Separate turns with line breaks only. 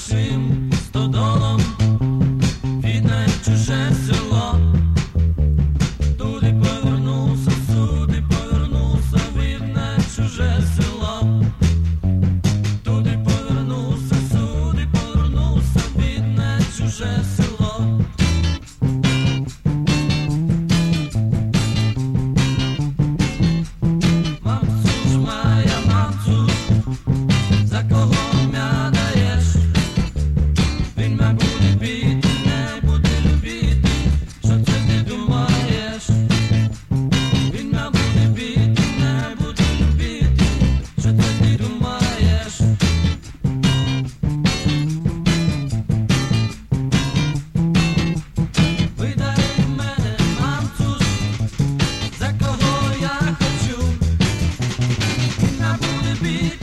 нашим стодолом, рідне чуже село. Туди повернувся, сюди повернувся, рідне чуже село. Туди повернувся, сюди повернувся, рідне чуже село. Мамцу ж моя, мамцу, за кого мя даєш? Він мене буде бити, не буде любити, що це ти думаєш? Він мене буде бити, не буде любити, що це ти думаєш? Видай мене, мамцу, за кого я хочу. Він мене буде бити,